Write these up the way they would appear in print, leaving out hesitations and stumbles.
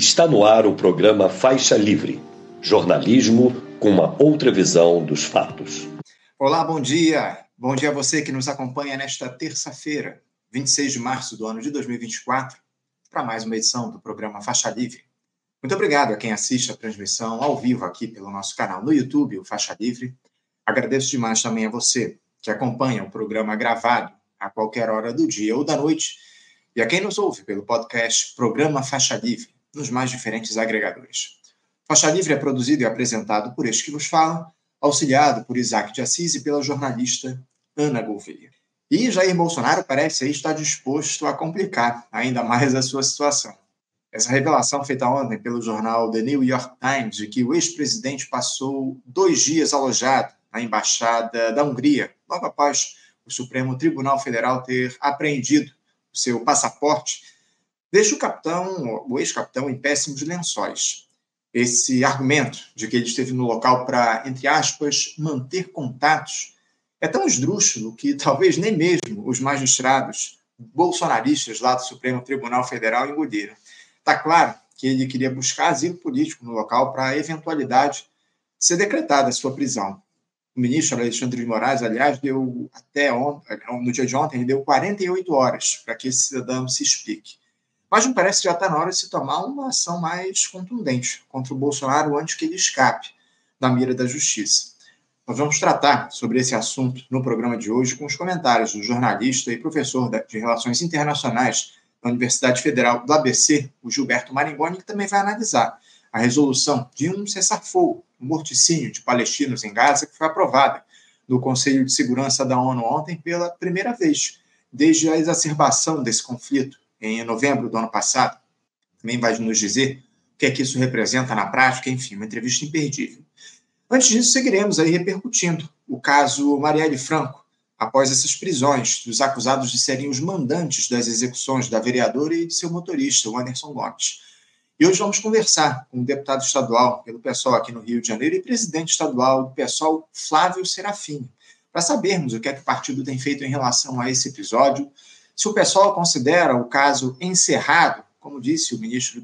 Está no ar o programa Faixa Livre, jornalismo com uma outra visão dos fatos. Olá, bom dia! Bom dia a você que nos acompanha nesta terça-feira, 26 de março do ano de 2024, para mais uma edição do programa Faixa Livre. Muito obrigado a quem assiste a transmissão ao vivo aqui pelo nosso canal no YouTube, o Faixa Livre. Agradeço demais também a você que acompanha o programa gravado a qualquer hora do dia ou da noite e a quem nos ouve pelo podcast Programa Faixa Livre, nos mais diferentes agregadores. Faixa Livre é produzido e apresentado por este que vos fala, auxiliado por Isaac de Assis e pela jornalista Ana Gouveia. E Jair Bolsonaro parece aí estar disposto a complicar ainda mais a sua situação. Essa revelação feita ontem pelo jornal The New York Times de que o ex-presidente passou 2 dias alojado na Embaixada da Hungria, logo após o Supremo Tribunal Federal ter apreendido o seu passaporte, deixa o ex-capitão em péssimos lençóis. Esse argumento de que ele esteve no local para, entre aspas, manter contatos é tão esdrúxulo que talvez nem mesmo os magistrados bolsonaristas lá do Supremo Tribunal Federal engoliram. Está claro que ele queria buscar asilo político no local para a eventualidade de ser decretada a sua prisão. O ministro Alexandre de Moraes, aliás, no dia de ontem, deu 48 horas para que esse cidadão se explique. Mas me parece que já está na hora de se tomar uma ação mais contundente contra o Bolsonaro antes que ele escape da mira da justiça. Nós vamos tratar sobre esse assunto no programa de hoje com os comentários do jornalista e professor de Relações Internacionais da Universidade Federal do ABC, o Gilberto Maringoni, que também vai analisar a resolução de um cessar-fogo, um morticínio de palestinos em Gaza, que foi aprovada no Conselho de Segurança da ONU ontem pela primeira vez, desde a exacerbação desse conflito em novembro do ano passado. Também vai nos dizer o que é que isso representa na prática, enfim, uma entrevista imperdível. Antes disso, seguiremos aí repercutindo o caso Marielle Franco, após essas prisões dos acusados de serem os mandantes das execuções da vereadora e de seu motorista, o Anderson Gomes. E hoje vamos conversar com o deputado estadual pelo PSOL aqui no Rio de Janeiro e presidente estadual do PSOL, Flávio Serafini, para sabermos o que é que o partido tem feito em relação a esse episódio, se o PSOL considera o caso encerrado, como disse o ministro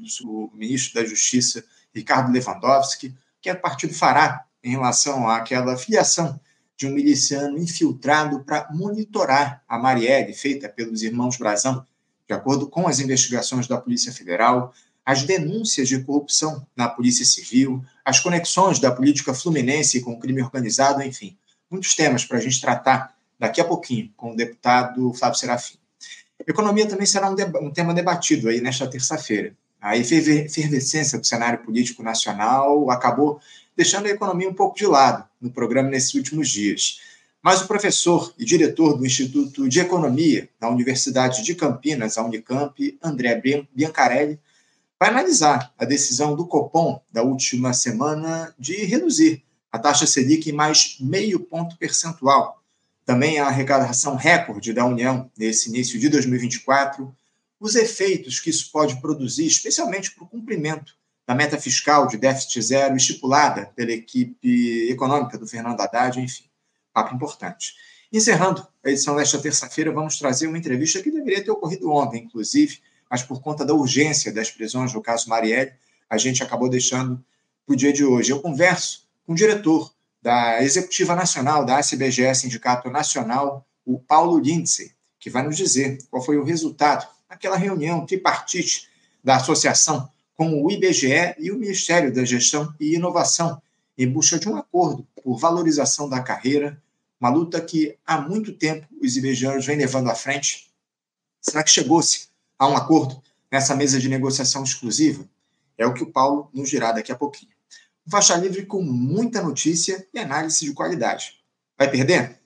da Justiça, Ricardo Lewandowski, o que o partido fará em relação àquela filiação de um miliciano infiltrado para monitorar a Marielle, feita pelos irmãos Brazão, de acordo com as investigações da Polícia Federal, as denúncias de corrupção na Polícia Civil, as conexões da política fluminense com o crime organizado, enfim, muitos temas para a gente tratar daqui a pouquinho com o deputado Flávio Serafini. Economia também será um tema debatido aí nesta terça-feira. A efervescência do cenário político nacional acabou deixando a economia um pouco de lado no programa nesses últimos dias. Mas o professor e diretor do Instituto de Economia da Universidade de Campinas, a Unicamp, André Biancarelli, vai analisar a decisão do Copom da última semana de reduzir a taxa Selic em mais 0,5 ponto percentual. Também a arrecadação recorde da União nesse início de 2024, os efeitos que isso pode produzir, especialmente para o cumprimento da meta fiscal de déficit zero estipulada pela equipe econômica do Fernando Haddad, enfim, papo importante. Encerrando a edição desta terça-feira, vamos trazer uma entrevista que deveria ter ocorrido ontem, inclusive, mas por conta da urgência das prisões do caso Marielle, a gente acabou deixando para o dia de hoje. Eu converso com o diretor da Executiva Nacional da ACBGE, Sindicato Nacional, o Paulo Lindsay, que vai nos dizer qual foi o resultado daquela reunião tripartite da associação com o IBGE e o Ministério da Gestão e Inovação, em busca de um acordo por valorização da carreira, uma luta que há muito tempo os ibegianos vêm levando à frente. Será que chegou-se a um acordo nessa mesa de negociação exclusiva? É o que o Paulo nos dirá daqui a pouquinho. Um Faixa Livre com muita notícia e análise de qualidade. Vai perder?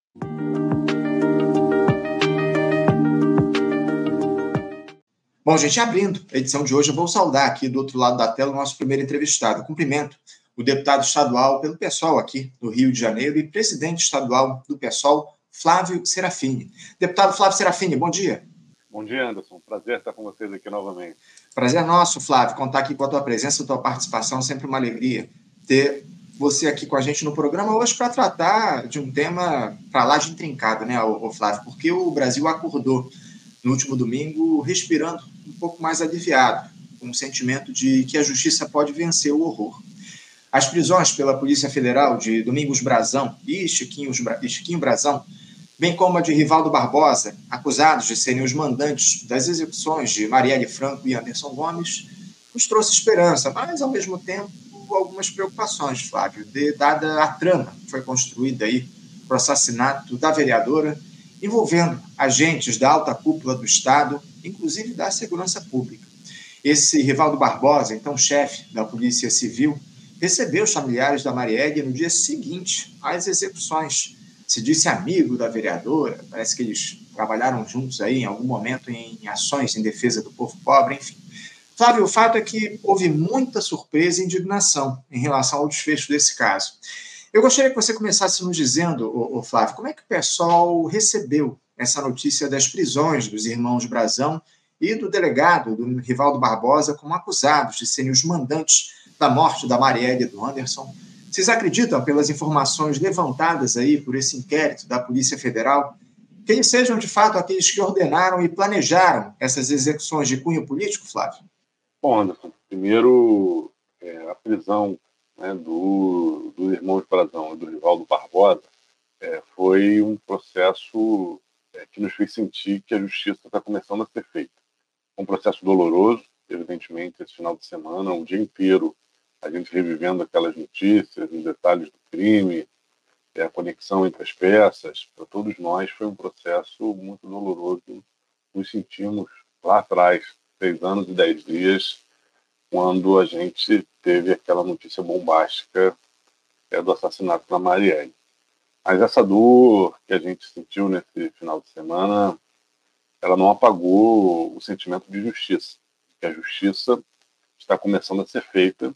Bom, gente, abrindo a edição de hoje, eu vou saudar aqui do outro lado da tela o nosso primeiro entrevistado. Cumprimento o deputado estadual pelo PSOL aqui no Rio de Janeiro e presidente estadual do PSOL, Flávio Serafini. Deputado Flávio Serafini, bom dia. Bom dia, Anderson. Prazer estar com vocês aqui novamente. Prazer é nosso, Flávio, contar aqui com a tua presença, a tua participação, sempre uma alegria ter você aqui com a gente no programa hoje para tratar de um tema para lá de intrincado, né, Flávio? Porque o Brasil acordou no último domingo respirando um pouco mais aliviado, com o sentimento de que a justiça pode vencer o horror. As prisões pela Polícia Federal de Domingos Brazão e Chiquinho Brazão, bem como a de Rivaldo Barbosa, acusados de serem os mandantes das execuções de Marielle Franco e Anderson Gomes, nos trouxe esperança, mas, ao mesmo tempo, algumas preocupações, Flávio, dada a trama que foi construída aí para o assassinato da vereadora, envolvendo agentes da alta cúpula do Estado, inclusive da segurança pública. Esse Rivaldo Barbosa, então chefe da Polícia Civil, recebeu os familiares da Marielle no dia seguinte às execuções. Se disse amigo da vereadora, parece que eles trabalharam juntos aí em algum momento em ações em defesa do povo pobre, enfim. Flávio, o fato é que houve muita surpresa e indignação em relação ao desfecho desse caso. Eu gostaria que você começasse nos dizendo, Flávio, como é que o pessoal recebeu essa notícia das prisões dos irmãos Brazão e do delegado, do Rivaldo Barbosa, como acusados de serem os mandantes da morte da Marielle e do Anderson? Vocês acreditam, pelas informações levantadas aí por esse inquérito da Polícia Federal, que eles sejam, de fato, aqueles que ordenaram e planejaram essas execuções de cunho político, Flávio? Bom, Anderson, primeiro, a prisão, né, do irmão Brazão e do Rivaldo Barbosa foi um processo que nos fez sentir que a justiça está começando a ser feita. Um processo doloroso, evidentemente, esse final de semana, um dia inteiro, a gente revivendo aquelas notícias, os detalhes do crime, a conexão entre as peças. Para todos nós foi um processo muito doloroso. Nos sentimos lá atrás, 6 anos e 10 dias, quando a gente teve aquela notícia bombástica do assassinato da Marielle. Mas essa dor que a gente sentiu nesse final de semana, ela não apagou o sentimento de justiça, que a justiça está começando a ser feita.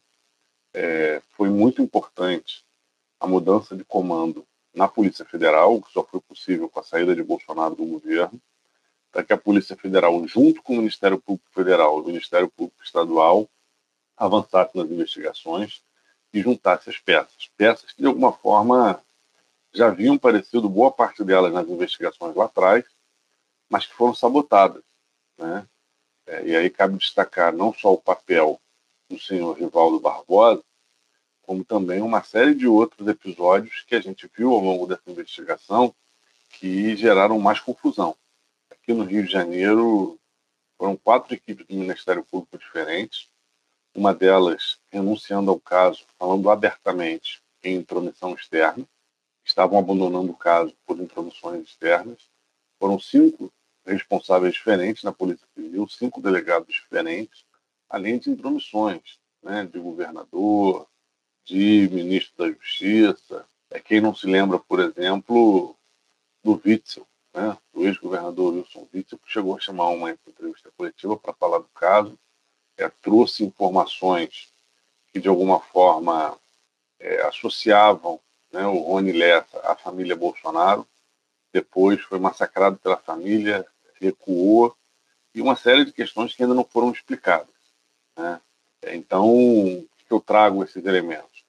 Foi muito importante a mudança de comando na Polícia Federal, que só foi possível com a saída de Bolsonaro do governo, para que a Polícia Federal, junto com o Ministério Público Federal e o Ministério Público Estadual, avançasse nas investigações e juntasse as peças. Peças que, de alguma forma, já haviam aparecido, boa parte delas, nas investigações lá atrás, mas que foram sabotadas, né? E aí cabe destacar não só o papel do senhor Rivaldo Barbosa, como também uma série de outros episódios que a gente viu ao longo dessa investigação que geraram mais confusão. Aqui no Rio de Janeiro, foram 4 equipes do Ministério Público diferentes, uma delas renunciando ao caso, falando abertamente em intromissão externa, estavam abandonando o caso por intromissões externas. Foram 5 responsáveis diferentes na Polícia Civil, 5 delegados diferentes, além de intromissões, né, de governador, de ministro da Justiça. Quem não se lembra, por exemplo, do Witzel, né, do ex-governador Wilson Witzel, que chegou a chamar uma entrevista coletiva para falar do caso, trouxe informações que, de alguma forma, associavam, né, o Rony Lessa à família Bolsonaro. Depois foi massacrado pela família, recuou, e uma série de questões que ainda não foram explicadas, né? Então, eu trago esses elementos.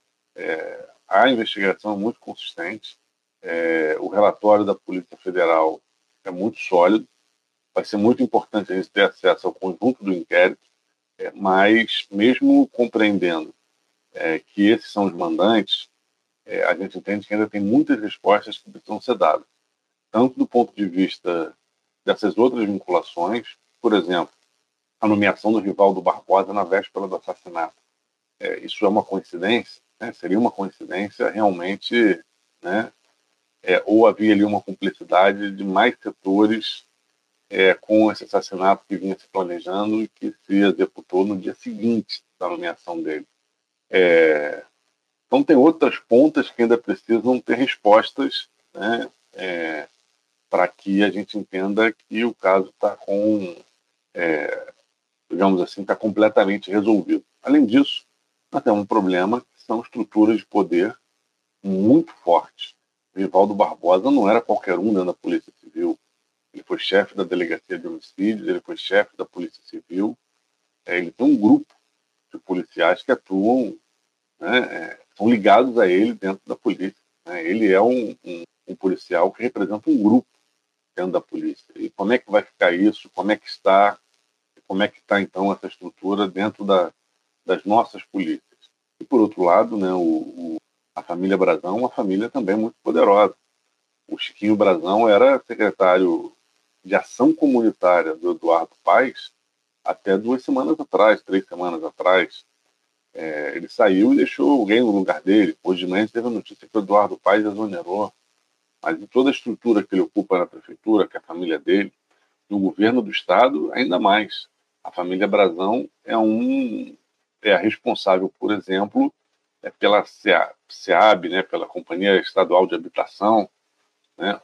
A investigação é muito consistente, o relatório da Polícia Federal é muito sólido, vai ser muito importante a gente ter acesso ao conjunto do inquérito, mas mesmo compreendendo que esses são os mandantes, a gente entende que ainda tem muitas respostas que precisam ser dadas, tanto do ponto de vista dessas outras vinculações, por exemplo, a nomeação do Rivaldo Barbosa na véspera do assassinato. Isso é uma coincidência? Né? Seria uma coincidência realmente, né? Ou havia ali uma cumplicidade de mais setores com esse assassinato que vinha se planejando e que se executou no dia seguinte da nomeação dele. Então tem outras pontas que ainda precisam ter respostas, né, para que a gente entenda que o caso está digamos assim, está completamente resolvido. Além disso, nós temos um problema que são estruturas de poder muito fortes. O Rivaldo Barbosa não era qualquer um dentro da Polícia Civil. Ele foi chefe da Delegacia de Homicídios, ele foi chefe da Polícia Civil. Ele tem um grupo de policiais que atuam, né, são ligados a ele dentro da polícia. Né? Ele é um policial que representa um grupo dentro da polícia. E como é que vai ficar isso? Como é que está? como é que está, então, essa estrutura dentro das nossas polícias. E, por outro lado, né, a família Brazão é uma família também muito poderosa. O Chiquinho Brazão era secretário de Ação Comunitária do Eduardo Paes até 2 semanas atrás, 3 semanas atrás. Ele saiu e deixou alguém no lugar dele. Hoje de manhã teve a notícia que o Eduardo Paes exonerou. Mas em toda a estrutura que ele ocupa na prefeitura, que é a família dele, no governo do Estado, ainda mais. A família Brazão é a responsável, por exemplo, pela SEAB, né, pela Companhia Estadual de Habitação. Né,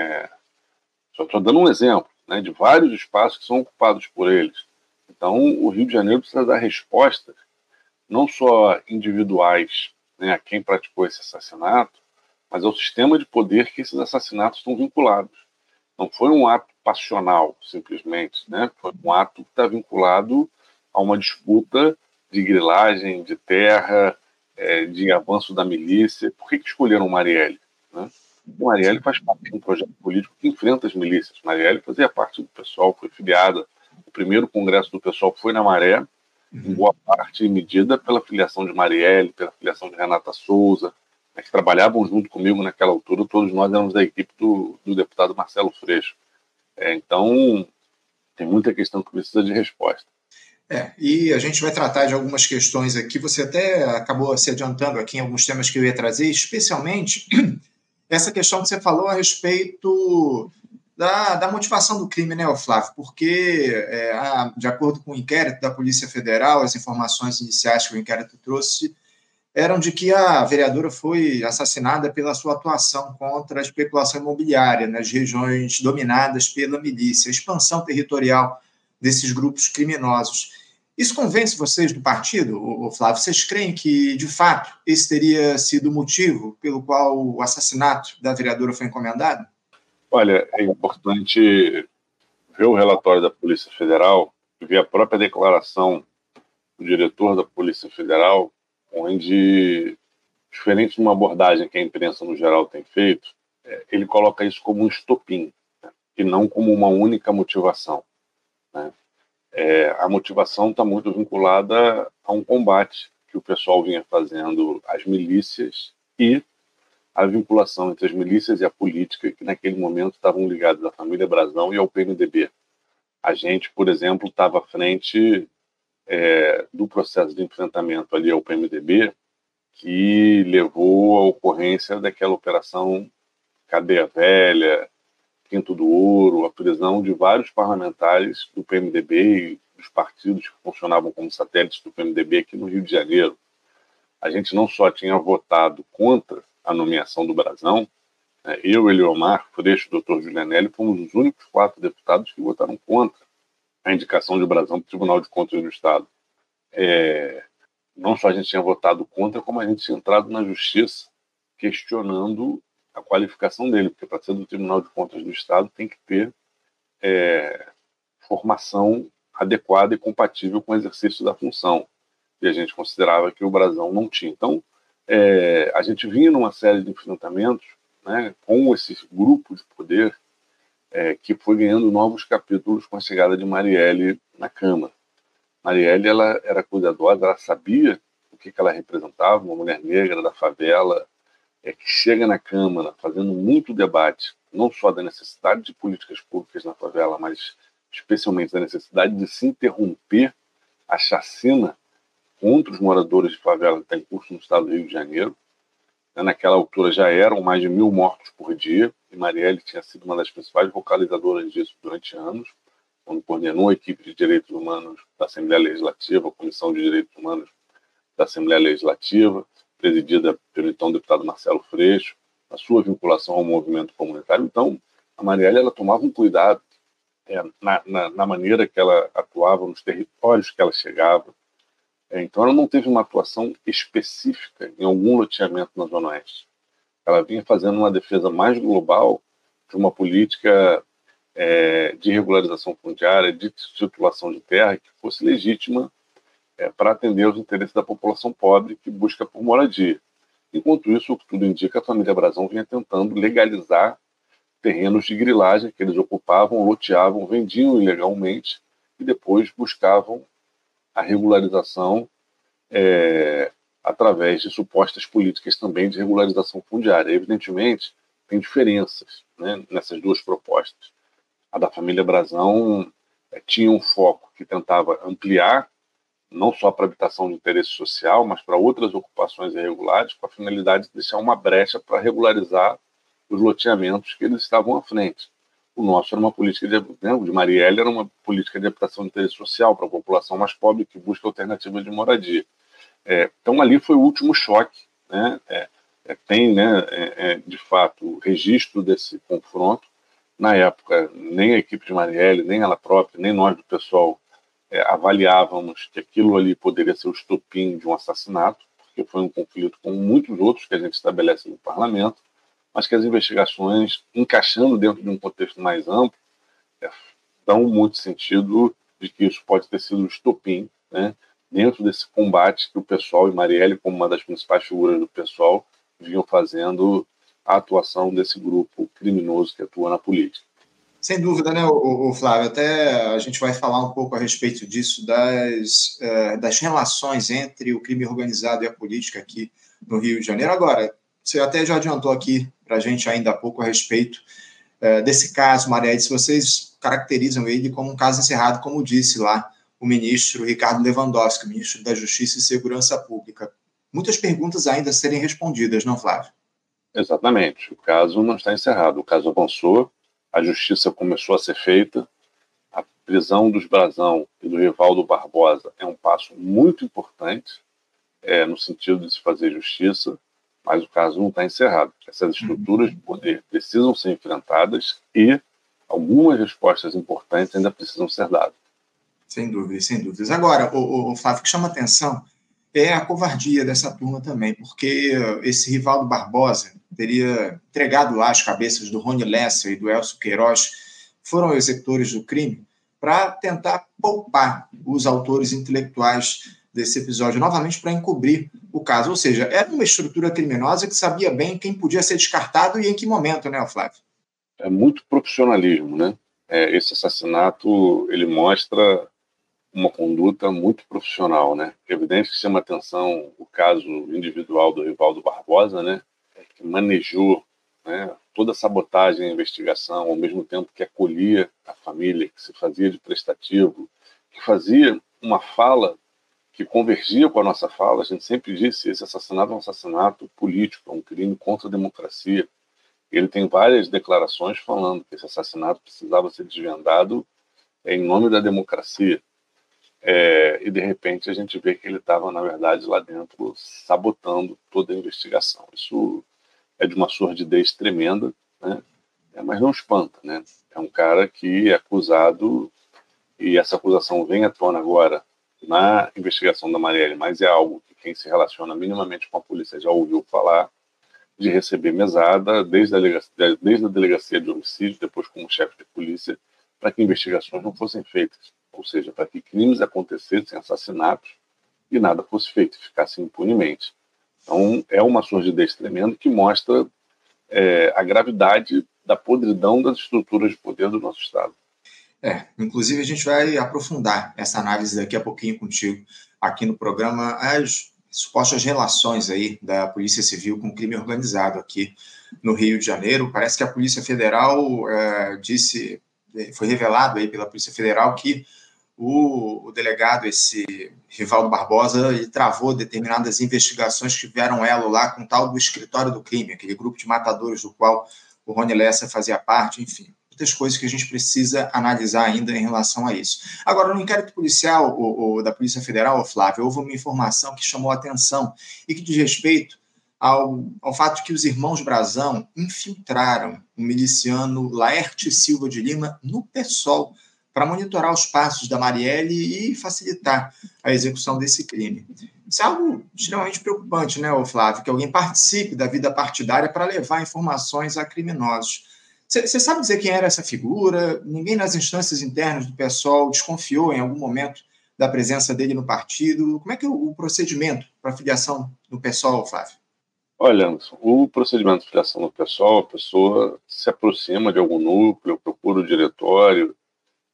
só estou dando um exemplo, né, de vários espaços que são ocupados por eles. Então, o Rio de Janeiro precisa dar respostas, não só individuais, né, a quem praticou esse assassinato, mas ao sistema de poder que esses assassinatos estão vinculados. Não foi um ato passional, simplesmente, né? Foi um ato que está vinculado a uma disputa de grilagem, de terra, de avanço da milícia. Por que escolheram Marielle? Né? Marielle faz parte de um projeto político que enfrenta as milícias. Marielle fazia parte do PSOL, foi filiada. O primeiro congresso do PSOL foi na Maré, em boa parte medida pela filiação de Marielle, pela filiação de Renata Souza, né, que trabalhavam junto comigo naquela altura. Todos nós éramos da equipe do deputado Marcelo Freixo. Então, tem muita questão que precisa de resposta. E a gente vai tratar de algumas questões aqui. Você até acabou se adiantando aqui em alguns temas que eu ia trazer, especialmente essa questão que você falou a respeito da motivação do crime, né, Flávio? Porque, de acordo com o inquérito da Polícia Federal, as informações iniciais que o inquérito trouxe eram de que a vereadora foi assassinada pela sua atuação contra a especulação imobiliária nas regiões dominadas pela milícia, a expansão territorial desses grupos criminosos. Isso convence vocês do partido, Flávio? Vocês creem que, de fato, esse teria sido o motivo pelo qual o assassinato da vereadora foi encomendado? Olha, é importante ver o relatório da Polícia Federal, ver a própria declaração do diretor da Polícia Federal, onde, diferente de uma abordagem que a imprensa no geral tem feito, ele coloca isso como um estopim, né, e não como uma única motivação. Né? A motivação está muito vinculada a um combate que o pessoal vinha fazendo às milícias e a vinculação entre as milícias e a política, que naquele momento estavam ligadas à família Brazão e ao PMDB. A gente, por exemplo, estava à frente do processo de enfrentamento ali ao PMDB, que levou à ocorrência daquela operação Cadeia Velha, Quinto do Ouro, a prisão de vários parlamentares do PMDB e dos partidos que funcionavam como satélites do PMDB aqui no Rio de Janeiro. A gente não só tinha votado contra a nomeação do Brazão, eu, Eliomar Freixo e o Dr. Julianelli fomos os únicos 4 deputados que votaram contra a indicação de Brazão para o Tribunal de Contas do Estado. Não só a gente tinha votado contra, como a gente tinha entrado na justiça questionando a qualificação dele, porque para ser do Tribunal de Contas do Estado tem que ter formação adequada e compatível com o exercício da função. E a gente considerava que o Brazão não tinha. Então, a gente vinha numa série de enfrentamentos, né, com esse grupo de poder que foi ganhando novos capítulos com a chegada de Marielle na Câmara. Marielle, ela era cuidadosa, ela sabia o que ela representava, uma mulher negra da favela, que chega na Câmara fazendo muito debate, não só da necessidade de políticas públicas na favela, mas especialmente da necessidade de se interromper a chacina contra os moradores de favela que está em curso no estado do Rio de Janeiro. Naquela altura já eram mais de 1.000 mortos por dia, e Marielle tinha sido uma das principais vocalizadoras disso durante anos, quando coordenou a equipe de direitos humanos da Assembleia Legislativa, a Comissão de Direitos Humanos da Assembleia Legislativa, presidida pelo então deputado Marcelo Freixo, a sua vinculação ao movimento comunitário. Então, a Marielle, ela tomava um cuidado na maneira que ela atuava, nos territórios que ela chegava. Então, ela não teve uma atuação específica em algum loteamento na Zona Oeste. Ela vinha fazendo uma defesa mais global de uma política de regularização fundiária, de titulação de terra, que fosse legítima para atender aos interesses da população pobre que busca por moradia. Enquanto isso, o que tudo indica, a família Brazão vinha tentando legalizar terrenos de grilagem que eles ocupavam, loteavam, vendiam ilegalmente e depois buscavam a regularização através de supostas políticas também de regularização fundiária. Evidentemente, tem diferenças, né, nessas duas propostas. A da família Brazão tinha um foco que tentava ampliar não só para habitação de interesse social, mas para outras ocupações irregulares, com a finalidade de deixar uma brecha para regularizar os loteamentos que eles estavam à frente. O nosso era uma política de Marielle, era uma política de habitação de interesse social para a população mais pobre que busca alternativas de moradia. Então, ali foi o último choque, né? Tem, né, de fato, registro desse confronto. Na época, nem a equipe de Marielle, nem ela própria, nem nós do pessoal avaliávamos que aquilo ali poderia ser o estopim de um assassinato, porque foi um conflito como muitos outros que a gente estabelece no parlamento, mas que as investigações, encaixando dentro de um contexto mais amplo, dão muito sentido de que isso pode ter sido o estopim, né, dentro desse combate que o pessoal e Marielle, como uma das principais figuras do pessoal, vinham fazendo a atuação desse grupo criminoso que atua na política. Sem dúvida, né, o Flávio? Até a gente vai falar um pouco a respeito disso, das relações entre o crime organizado e a política aqui no Rio de Janeiro. Agora, você até já adiantou aqui para a gente ainda há pouco a respeito desse caso, Marielle, se vocês caracterizam ele como um caso encerrado, como disse lá o ministro Ricardo Lewandowski, ministro da Justiça e Segurança Pública. Muitas perguntas ainda a serem respondidas, não, Flávio? Exatamente. O caso não está encerrado. O caso avançou, a justiça começou a ser feita, a prisão dos Brazão e do Rivaldo Barbosa é um passo muito importante no sentido de se fazer justiça, mas o caso não está encerrado. Essas estruturas de poder precisam ser enfrentadas e algumas respostas importantes ainda precisam ser dadas. Sem dúvidas, sem dúvidas. Agora, o Flávio, o que chama atenção é a covardia dessa turma também, porque esse Rivaldo Barbosa teria entregado lá as cabeças do Rony Lessa e do Elcio Queiroz, foram executores do crime, para tentar poupar os autores intelectuais desse episódio, novamente para encobrir o caso. Ou seja, era uma estrutura criminosa que sabia bem quem podia ser descartado e em que momento, né, Flávio? É muito profissionalismo, né? Esse assassinato, ele mostra uma conduta muito profissional, né? É evidente que chama atenção o caso individual do Rivaldo Barbosa, né? Que manejou, né, toda a sabotagem e investigação, ao mesmo tempo que acolhia a família, que se fazia de prestativo, que fazia uma fala que convergia com a nossa fala. A gente sempre disse, esse assassinato é um assassinato político, é um crime contra a democracia. Ele tem várias declarações falando que esse assassinato precisava ser desvendado em nome da democracia. E de repente a gente vê que ele estava, na verdade, lá dentro sabotando toda a investigação. Isso é de uma sordidez tremenda, né? Mas não espanta, né? É um cara que é acusado, e essa acusação vem à tona agora na investigação da Marielle, mas é algo que quem se relaciona minimamente com a polícia já ouviu falar, de receber mesada desde a delegacia de homicídio, depois como chefe de polícia, para que investigações não fossem feitas, ou seja, para que crimes acontecessem, assassinatos, e nada fosse feito, ficasse impunemente. Então, é uma sordidez tremenda que mostra a gravidade da podridão das estruturas de poder do nosso Estado. Inclusive, a gente vai aprofundar essa análise daqui a pouquinho contigo, aqui no programa, as supostas relações aí da Polícia Civil com o crime organizado aqui no Rio de Janeiro. Parece que a Polícia Federal foi revelado aí pela Polícia Federal que o delegado, esse Rivaldo Barbosa, ele travou determinadas investigações que tiveram elo lá com o tal do escritório do crime, aquele grupo de matadores do qual o Rony Lessa fazia parte, enfim. Muitas coisas que a gente precisa analisar ainda em relação a isso. Agora, no inquérito policial da Polícia Federal, Flávio, houve uma informação que chamou a atenção e que diz respeito ao fato de que os irmãos Brazão infiltraram o miliciano Laerte Silva de Lima no PSOL para monitorar os passos da Marielle e facilitar a execução desse crime. Isso é algo extremamente preocupante, né, Flávio? Que alguém participe da vida partidária para levar informações a criminosos. Você sabe dizer quem era essa figura? Ninguém nas instâncias internas do PSOL desconfiou em algum momento da presença dele no partido? Como é que é o procedimento para filiação no PSOL, Flávio? Olha, Anderson, o procedimento de filiação no PSOL, a pessoa se aproxima de algum núcleo, procura o diretório,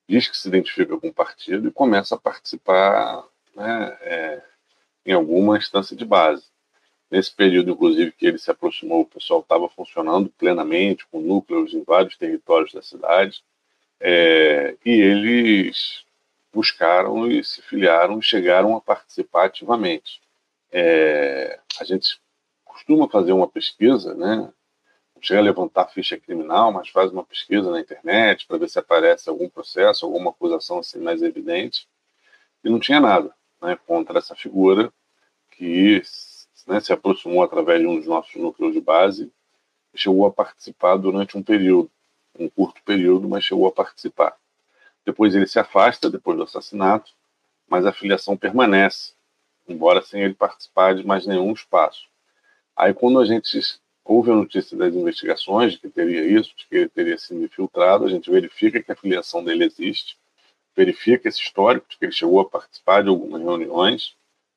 diz que se identifica com o partido e começa a participar, né, em alguma instância de base. Nesse período, inclusive, que ele se aproximou, o pessoal estava funcionando plenamente, com núcleos em vários territórios da cidade, e eles buscaram e se filiaram e chegaram a participar ativamente. A gente costuma fazer uma pesquisa, né? Não chega a levantar ficha criminal, mas faz uma pesquisa na internet para ver se aparece algum processo, alguma acusação assim mais evidente, e não tinha nada, né, contra essa figura que, né, se aproximou através de um dos nossos núcleos de base e chegou a participar durante um período, um curto período, mas chegou a participar. Depois ele se afasta, depois do assassinato, mas a filiação permanece, embora sem ele participar de mais nenhum espaço. Aí, quando a gente houve a notícia das investigações de que teria isso, de que ele teria sido infiltrado, a gente verifica que a filiação dele existe, verifica esse histórico de que ele chegou a participar de algumas reuniões,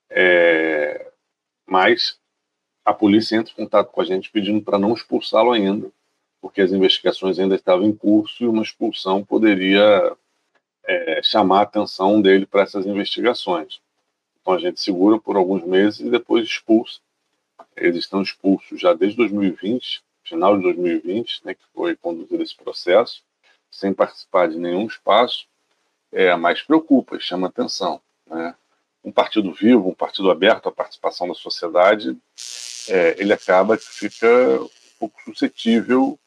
mas a polícia entra em contato com a gente pedindo para não expulsá-lo ainda, porque as investigações ainda estavam em curso e uma expulsão poderia chamar a atenção dele para essas investigações. Então a gente segura por alguns meses e depois expulsa. Eles estão expulsos já desde 2020, final de 2020, né, que foi conduzido esse processo, sem participar de nenhum espaço, mas preocupa e chama atenção, né? Um partido vivo, um partido aberto à participação da sociedade, ele acaba que fica um pouco suscetível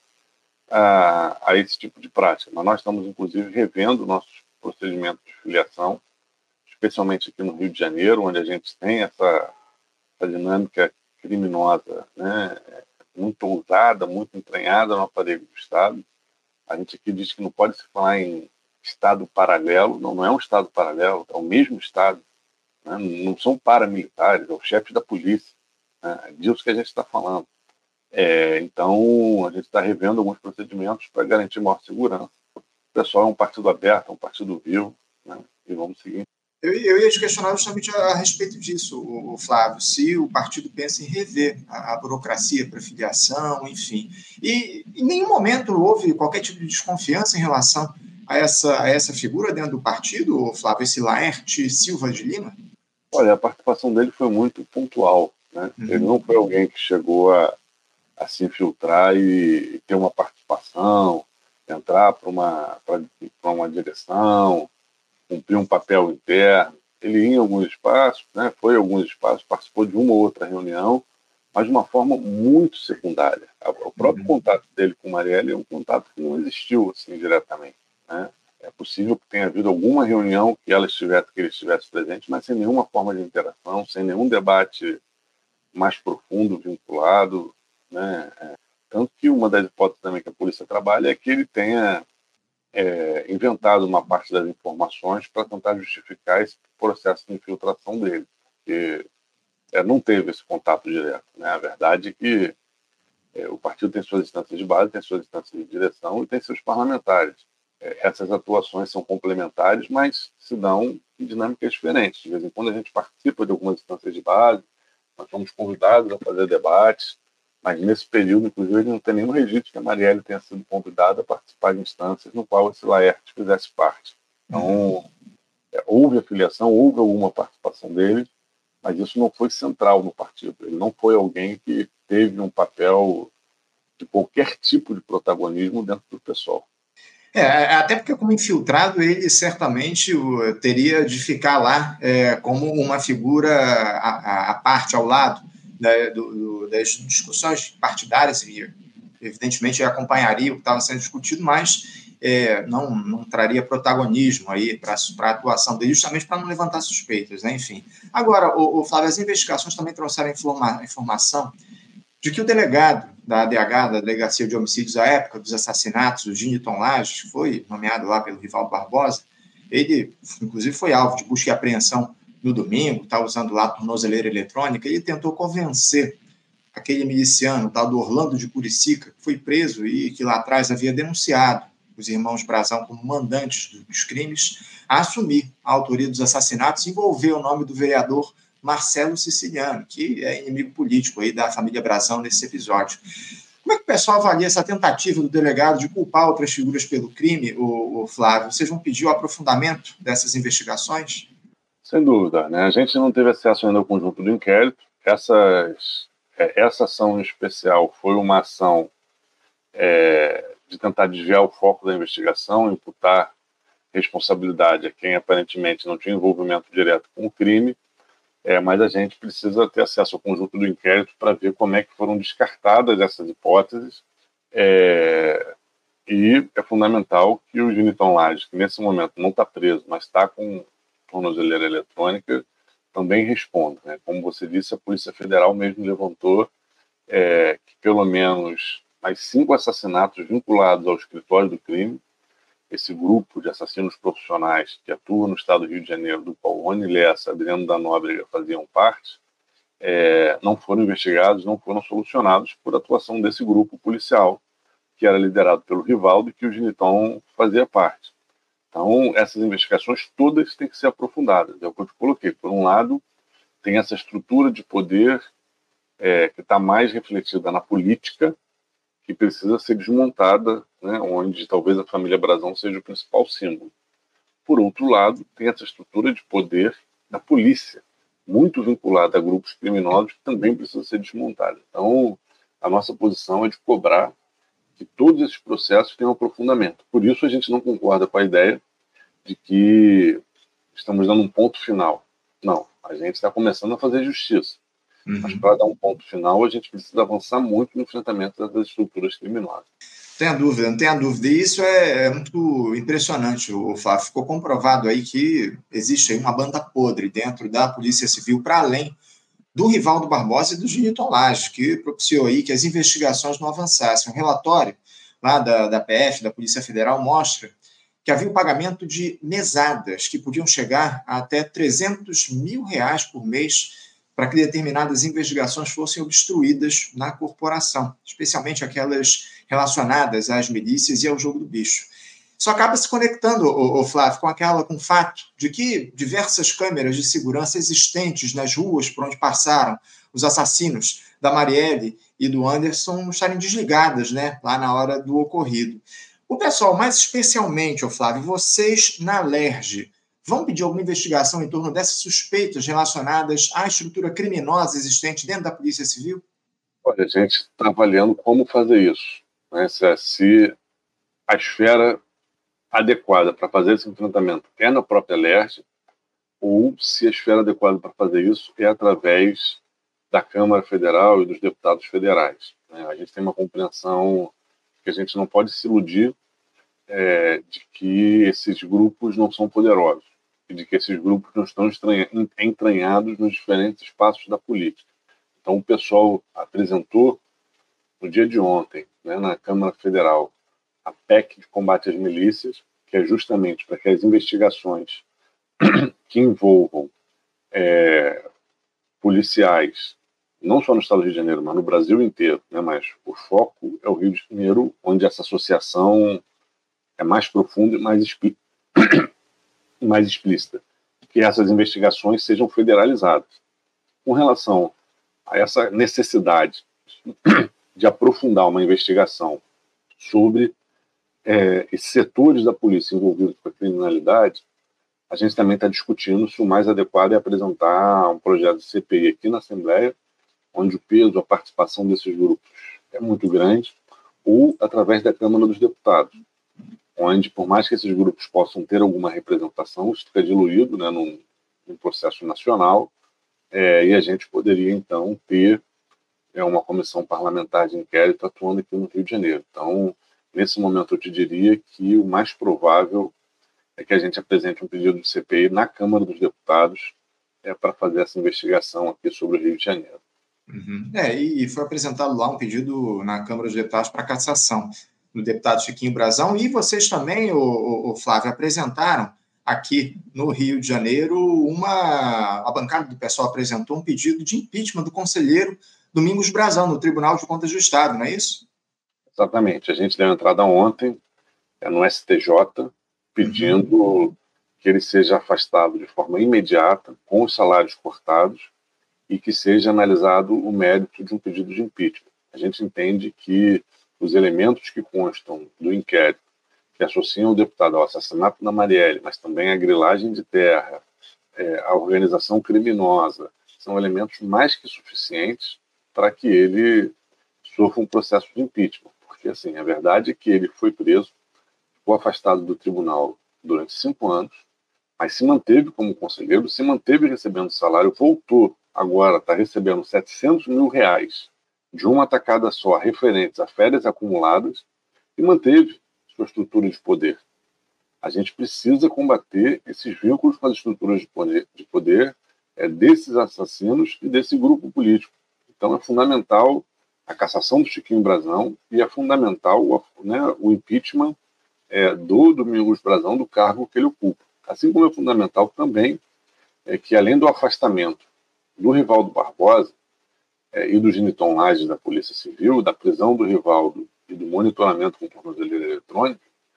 a esse tipo de prática. Mas nós estamos, inclusive, revendo nossos procedimentos de filiação, especialmente aqui no Rio de Janeiro, onde a gente tem essa dinâmica criminosa, né, muito ousada, muito entranhada no aparelho do Estado. A gente aqui diz que não pode se falar em Estado paralelo, não é um Estado paralelo, é o mesmo Estado, né? Não são paramilitares, é o chefe da polícia, né? É disso que a gente está falando. Então, a gente está revendo alguns procedimentos para garantir maior segurança. O pessoal é um partido aberto, é um partido vivo, né? E vamos seguir. Eu ia te questionar justamente a respeito disso, o Flávio, se o partido pensa em rever a burocracia para filiação, enfim. E em nenhum momento houve qualquer tipo de desconfiança em relação a essa figura dentro do partido, Flávio, esse Laerte Silva de Lima? Olha, a participação dele foi muito pontual, né? Ele não foi alguém que chegou a se infiltrar e ter uma participação, entrar para uma direção, cumprir um papel interno. Ele ia em alguns espaços, né, foi em alguns espaços, participou de uma ou outra reunião, mas de uma forma muito secundária. O próprio contato dele com Marielle é um contato que não existiu assim diretamente, né? É possível que tenha havido alguma reunião que ele estivesse presente, mas sem nenhuma forma de interação, sem nenhum debate mais profundo vinculado, né? Tanto que uma das hipóteses também que a polícia trabalha é que ele tenha inventado uma parte das informações para tentar justificar esse processo de infiltração dele, porque não teve esse contato direto, né? A verdade é que o partido tem suas instâncias de base, tem suas instâncias de direção e tem seus parlamentares. Essas atuações são complementares, mas se dão em dinâmicas diferentes. De vez em quando a gente participa de algumas instâncias de base, nós somos convidados a fazer debates, mas nesse período, inclusive, não tem nenhum registro que a Marielle tenha sido convidada a participar de instâncias no qual esse Laerte fizesse parte. Então, houve afiliação, houve alguma participação dele, mas isso não foi central no partido. Ele não foi alguém que teve um papel de qualquer tipo de protagonismo dentro do pessoal. Até porque, como infiltrado, ele certamente teria de ficar lá como uma figura à parte, ao lado das discussões partidárias, e evidentemente acompanharia o que estava sendo discutido, mas não traria protagonismo aí para a atuação dele, justamente para não levantar suspeitas, né? Enfim. Agora, o Flávio, as investigações também trouxeram informação de que o delegado da ADH, da Delegacia de Homicídios à época dos assassinatos, o Giniton Lages, que foi nomeado lá pelo Rivaldo Barbosa, ele, inclusive, foi alvo de busca e apreensão no domingo, está usando lá a tornozeleira eletrônica, e ele tentou convencer aquele miliciano, tal do Orlando de Curicica, que foi preso e que lá atrás havia denunciado os irmãos Brazão como mandantes dos crimes, a assumir a autoria dos assassinatos e envolver o nome do vereador Marcelo Siciliano, que é inimigo político aí da família Brazão nesse episódio. Como é que o pessoal avalia essa tentativa do delegado de culpar outras figuras pelo crime, o Flávio? Vocês vão pedir o aprofundamento dessas investigações? Sem dúvida, né? A gente não teve acesso ainda ao conjunto do inquérito. Essa ação em especial foi uma ação de tentar desviar o foco da investigação, imputar responsabilidade a quem aparentemente não tinha envolvimento direto com o crime, mas a gente precisa ter acesso ao conjunto do inquérito para ver como é que foram descartadas essas hipóteses, e é fundamental que o Geniton Lages, que nesse momento não está preso, mas está com tornozeleira eletrônica, também responda, né? Como você disse, a Polícia Federal mesmo levantou que pelo menos mais 5 assassinatos vinculados ao escritório do crime, esse grupo de assassinos profissionais que atua no estado do Rio de Janeiro, do qual Rony Lessa e Adriano da Nóbrega faziam parte, não foram investigados, não foram solucionados por atuação desse grupo policial, que era liderado pelo Rivaldo e que o Geniton fazia parte. Então, essas investigações todas têm que ser aprofundadas. É o que eu te coloquei. Por um lado, tem essa estrutura de poder que está mais refletida na política, que precisa ser desmontada, né, onde talvez a família Brazão seja o principal símbolo. Por outro lado, tem essa estrutura de poder da polícia, muito vinculada a grupos criminosos, que também precisa ser desmontada. Então, a nossa posição é de cobrar que todos esses processos tenham aprofundamento. Por isso, a gente não concorda com a ideia de que estamos dando um ponto final. Não, a gente está começando a fazer justiça. Mas para dar um ponto final, a gente precisa avançar muito no enfrentamento das estruturas criminosas. Não tenha dúvida. E isso é muito impressionante, o Flávio. Ficou comprovado aí que existe aí uma banda podre dentro da Polícia Civil, para além do Rivaldo Barbosa e do Geniton Lages, que propiciou aí que as investigações não avançassem. Um relatório lá da PF, da Polícia Federal, mostra que havia o pagamento de mesadas que podiam chegar a até R$300 mil por mês para que determinadas investigações fossem obstruídas na corporação, especialmente aquelas relacionadas às milícias e ao jogo do bicho. Isso acaba se conectando, Flávio, com o fato de que diversas câmeras de segurança existentes nas ruas por onde passaram os assassinos da Marielle e do Anderson estarem desligadas, né, lá na hora do ocorrido. O pessoal, mais especialmente, Flávio, vocês na LERJ, vão pedir alguma investigação em torno dessas suspeitas relacionadas à estrutura criminosa existente dentro da Polícia Civil? Olha, a gente está avaliando como fazer isso, né? Se a esfera adequada para fazer esse enfrentamento é na própria LERJ, ou se a esfera adequada para fazer isso é através da Câmara Federal e dos deputados federais, né? A gente tem uma compreensão que a gente não pode se iludir de que esses grupos não são poderosos, e de que esses grupos não estão entranhados nos diferentes espaços da política. Então, o pessoal apresentou, no dia de ontem, né, na Câmara Federal, a PEC de combate às milícias, que é justamente para que as investigações que envolvam policiais, não só no estado do Rio de Janeiro, mas no Brasil inteiro, né, mas o foco é o Rio de Janeiro, onde essa associação é mais profunda e mais explícita, que essas investigações sejam federalizadas. Com relação a essa necessidade de aprofundar uma investigação sobre esses setores da polícia envolvidos com a criminalidade, a gente também está discutindo se o mais adequado é apresentar um projeto de CPI aqui na Assembleia, onde o peso, a participação desses grupos é muito grande, ou através da Câmara dos Deputados, onde, por mais que esses grupos possam ter alguma representação, isso fica diluído, né, num processo nacional, e a gente poderia, então, ter uma comissão parlamentar de inquérito atuando aqui no Rio de Janeiro. Então, nesse momento, eu te diria que o mais provável é que a gente apresente um pedido de CPI na Câmara dos Deputados para fazer essa investigação aqui sobre o Rio de Janeiro. E foi apresentado lá um pedido na Câmara dos Deputados para cassação do deputado Chiquinho Brazão, e vocês também, o Flávio, apresentaram aqui no Rio de Janeiro a bancada do PSOL apresentou um pedido de impeachment do conselheiro Domingos Brazão no Tribunal de Contas do Estado, não é isso? Exatamente. A gente deu entrada ontem no STJ pedindo que ele seja afastado de forma imediata, com os salários cortados, e que seja analisado o mérito de um pedido de impeachment. A gente entende que os elementos que constam do inquérito, que associam o deputado ao assassinato da Marielle, mas também à grilagem de terra, à organização criminosa, são elementos mais que suficientes para que ele sofra um processo de impeachment. Porque, assim, a verdade é que ele foi preso, ficou afastado do tribunal durante 5 anos, mas se manteve como conselheiro, se manteve recebendo salário, voltou agora, está recebendo R$700 mil de uma tacada só, referentes a férias acumuladas, e manteve sua estrutura de poder. A gente precisa combater esses vínculos com as estruturas de poder desses assassinos e desse grupo político. Então é fundamental a cassação do Chiquinho Brazão e é fundamental o impeachment do Domingos Brazão do cargo que ele ocupa. Assim como é fundamental também que, além do afastamento do Rivaldo Barbosa e do Geniton Lages da Polícia Civil, da prisão do Rivaldo e do monitoramento com tornozeleira eletrônica,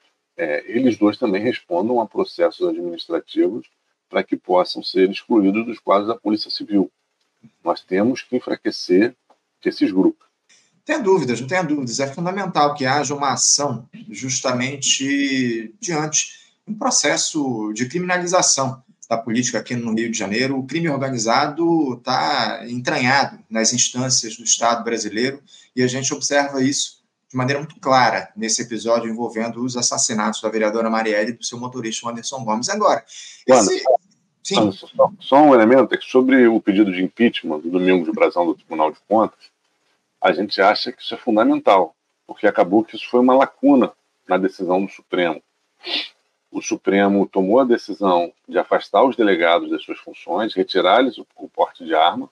eles dois também respondam a processos administrativos para que possam ser excluídos dos quadros da Polícia Civil. Nós temos que enfraquecer esses grupos. Não tenha dúvidas. É fundamental que haja uma ação justamente diante de um processo de criminalização da política aqui no Rio de Janeiro. O crime organizado está entranhado nas instâncias do Estado brasileiro e a gente observa isso de maneira muito clara nesse episódio envolvendo os assassinatos da vereadora Marielle e do seu motorista Anderson Gomes. Agora, Anderson, só um elemento é que sobre o pedido de impeachment do Domingos Brazão do Tribunal de Contas, a gente acha que isso é fundamental, porque acabou que isso foi uma lacuna na decisão do Supremo. O Supremo tomou a decisão de afastar os delegados das suas funções, retirar-lhes o porte de arma.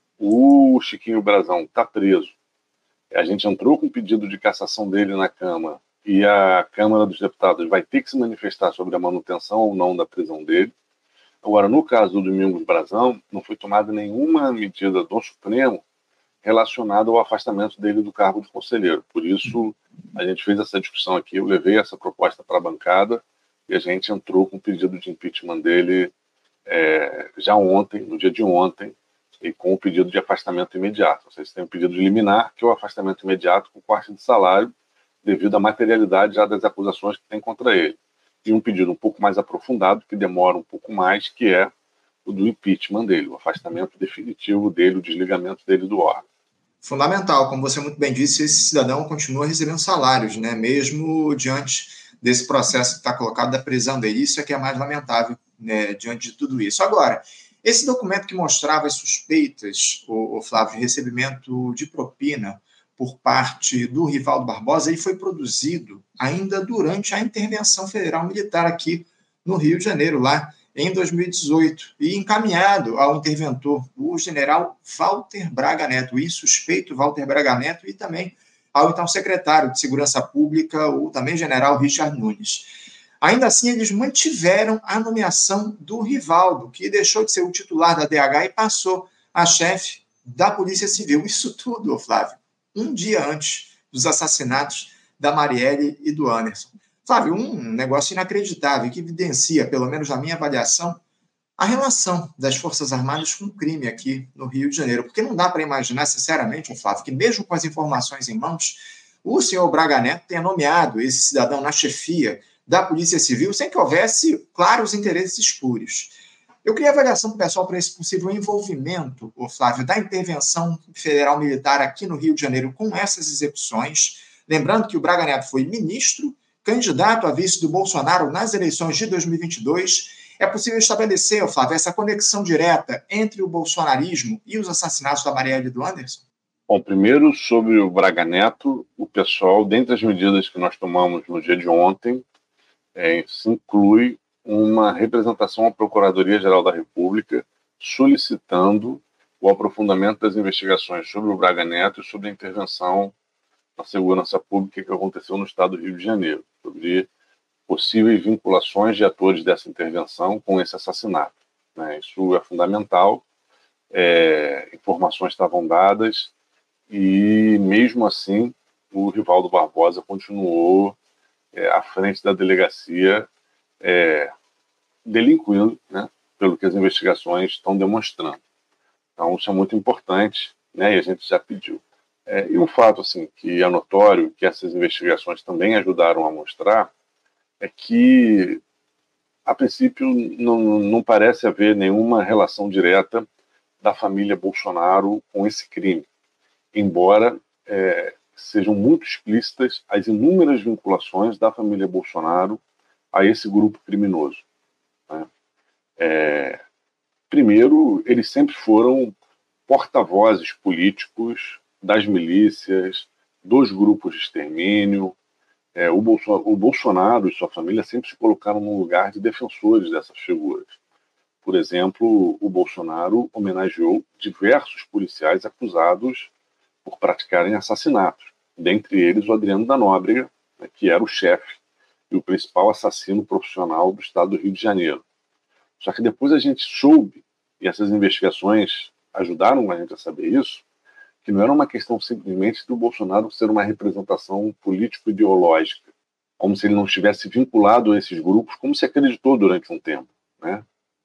O Chiquinho Brazão está preso. A gente entrou com um pedido de cassação dele na Câmara e a Câmara dos Deputados vai ter que se manifestar sobre a manutenção ou não da prisão dele. Agora, no caso do Domingos Brazão, não foi tomada nenhuma medida do Supremo relacionada ao afastamento dele do cargo de conselheiro. Por isso, a gente fez essa discussão aqui, eu levei essa proposta para a bancada e a gente entrou com o pedido de impeachment dele já ontem, no dia de ontem, e com o pedido de afastamento imediato. Vocês têm um pedido de liminar, que é o afastamento imediato com corte de salário, devido à materialidade já das acusações que tem contra ele. E um pedido um pouco mais aprofundado, que demora um pouco mais, que é o do impeachment dele, o afastamento definitivo dele, o desligamento dele do órgão. Fundamental, como você muito bem disse, esse cidadão continua recebendo salários, né? Mesmo diante desse processo que está colocado da prisão dele. Isso é que é mais lamentável, né, diante de tudo isso. Agora, esse documento que mostrava as suspeitas, o Flávio, de recebimento de propina por parte do Rivaldo Barbosa, ele foi produzido ainda durante a intervenção federal militar aqui no Rio de Janeiro, lá em 2018, e encaminhado ao interventor, o general Walter Braga Neto, o insuspeito Walter Braga Neto, e também ao então secretário de Segurança Pública, o também general Richard Nunes. Ainda assim, eles mantiveram a nomeação do Rivaldo, que deixou de ser o titular da DH e passou a chefe da Polícia Civil. Isso tudo, Flávio, um dia antes dos assassinatos da Marielle e do Anderson. Flávio, um negócio inacreditável que evidencia, pelo menos na minha avaliação, a relação das Forças Armadas com o crime aqui no Rio de Janeiro. Porque não dá para imaginar, sinceramente, Flávio, que mesmo com as informações em mãos, o senhor Braga Neto tenha nomeado esse cidadão na chefia da Polícia Civil sem que houvesse claros interesses espúrios. Eu queria avaliação do pessoal para esse possível envolvimento, Flávio, da intervenção federal militar aqui no Rio de Janeiro com essas execuções. Lembrando que o Braga Neto foi ministro, candidato a vice do Bolsonaro nas eleições de 2022. É possível estabelecer, Flávio, essa conexão direta entre o bolsonarismo e os assassinatos da Marielle e do Anderson? Bom, primeiro, sobre o Braga Neto, o pessoal, dentre as medidas que nós tomamos no dia de ontem, se inclui uma representação à Procuradoria-Geral da República solicitando o aprofundamento das investigações sobre o Braga Neto e sobre a intervenção na segurança pública que aconteceu no estado do Rio de Janeiro, sobre possíveis vinculações de atores dessa intervenção com esse assassinato. Né? Isso é fundamental, informações estavam dadas e, mesmo assim, o Rivaldo Barbosa continuou à frente da delegacia delinquindo, né, pelo que as investigações estão demonstrando. Então, isso é muito importante, né, e a gente já pediu. E um fato assim, que é notório, que essas investigações também ajudaram a mostrar, é que, a princípio, não parece haver nenhuma relação direta da família Bolsonaro com esse crime, embora sejam muito explícitas as inúmeras vinculações da família Bolsonaro a esse grupo criminoso, né? Primeiro, eles sempre foram porta-vozes políticos das milícias, dos grupos de extermínio. O Bolsonaro e sua família sempre se colocaram no lugar de defensores dessas figuras. Por exemplo, o Bolsonaro homenageou diversos policiais acusados por praticarem assassinatos, dentre eles o Adriano da Nóbrega, né, que era o chefe e o principal assassino profissional do estado do Rio de Janeiro. Só que depois a gente soube, e essas investigações ajudaram a gente a saber isso, que não era uma questão simplesmente do Bolsonaro ser uma representação político-ideológica, como se ele não estivesse vinculado a esses grupos, como se acreditou durante um tempo, né?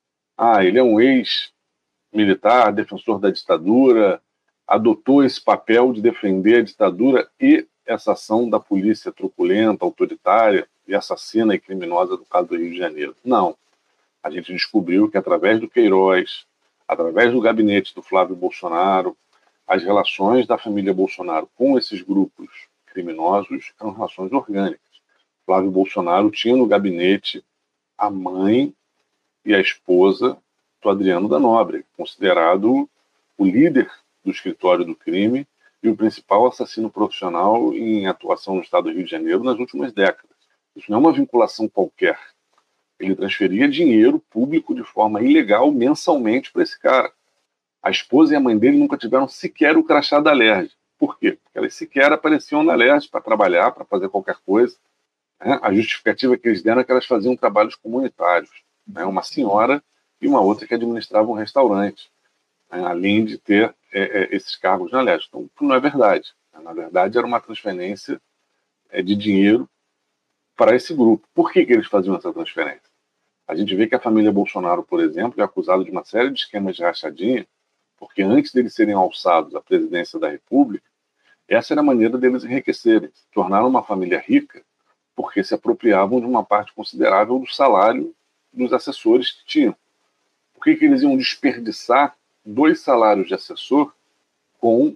Ele é um ex-militar, defensor da ditadura, adotou esse papel de defender a ditadura e essa ação da polícia truculenta, autoritária e assassina e criminosa do caso do Rio de Janeiro. Não. A gente descobriu que através do Queiroz, através do gabinete do Flávio Bolsonaro, as relações da família Bolsonaro com esses grupos criminosos eram relações orgânicas. Flávio Bolsonaro tinha no gabinete a mãe e a esposa do Adriano da Nóbrega, considerado o líder do escritório do crime e o principal assassino profissional em atuação no estado do Rio de Janeiro nas últimas décadas. Isso não é uma vinculação qualquer. Ele transferia dinheiro público de forma ilegal mensalmente para esse cara. A esposa e a mãe dele nunca tiveram sequer o crachá da Alerj. Por quê? Porque elas sequer apareciam na Alerj para trabalhar, para fazer qualquer coisa, né? A justificativa que eles deram é que elas faziam trabalhos comunitários, né? Uma senhora e uma outra que administravam um restaurante, né? Além de ter esses cargos na Alerj. Então, não é verdade. Na verdade, era uma transferência de dinheiro para esse grupo. Por que eles faziam essa transferência? A gente vê que a família Bolsonaro, por exemplo, é acusada de uma série de esquemas de rachadinha, porque antes deles serem alçados à presidência da República, essa era a maneira deles enriquecerem. Se tornaram uma família rica porque se apropriavam de uma parte considerável do salário dos assessores que tinham. Por que eles iam desperdiçar 2 salários de assessor com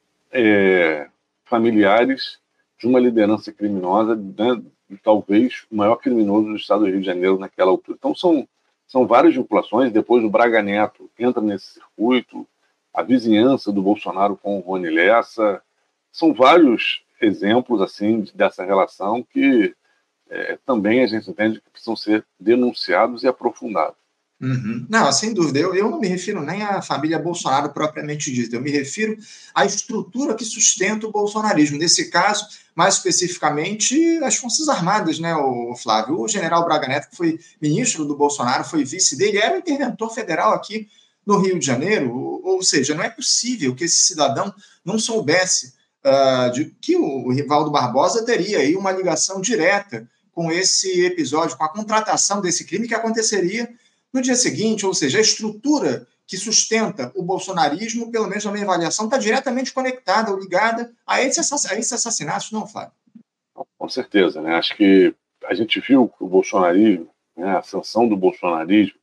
familiares de uma liderança criminosa, né, talvez o maior criminoso do estado do Rio de Janeiro naquela altura? Então são várias vinculações. Depois o Braga Neto entra nesse circuito, a vizinhança do Bolsonaro com o Rony Lessa. São vários exemplos assim dessa relação que também a gente entende que precisam ser denunciados e aprofundados. Uhum. Não, sem dúvida. Eu não me refiro nem à família Bolsonaro propriamente dita. Eu me refiro à estrutura que sustenta o bolsonarismo. Nesse caso, mais especificamente, as Forças Armadas, né, o Flávio? O general Braga Neto, que foi ministro do Bolsonaro, foi vice dele, era o interventor federal aqui no Rio de Janeiro. Ou seja, não é possível que esse cidadão não soubesse de que o Rivaldo Barbosa teria aí uma ligação direta com esse episódio, com a contratação desse crime que aconteceria no dia seguinte. Ou seja, a estrutura que sustenta o bolsonarismo, pelo menos na minha avaliação, está diretamente conectada ou ligada a esses assassinatos, não, Flávio? Com certeza, né? Acho que a gente viu que o bolsonarismo, né, a ascensão do bolsonarismo,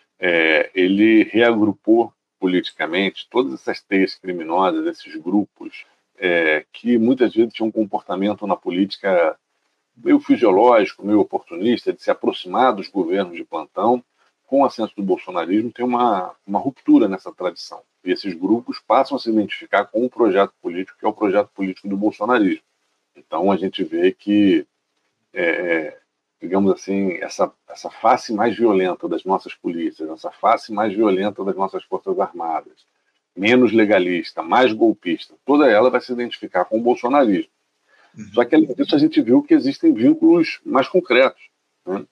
ele reagrupou politicamente todas essas teias criminosas, esses grupos que muitas vezes tinham um comportamento na política meio fisiológico, meio oportunista, de se aproximar dos governos de plantão. Com o ascenso do bolsonarismo, tem uma ruptura nessa tradição. E esses grupos passam a se identificar com um projeto político, que é o projeto político do bolsonarismo. Então, a gente vê que, digamos assim, essa face mais violenta das nossas polícias, essa face mais violenta das nossas Forças Armadas, menos legalista, mais golpista, toda ela vai se identificar com o bolsonarismo. Só que, além disso, a gente viu que existem vínculos mais concretos, né?